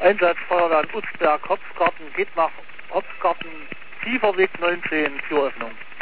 Einsatzfeuerwehr Utzberg, Hopfgarten, geht nach Hopfgarten, Tieferweg 19, Türöffnung.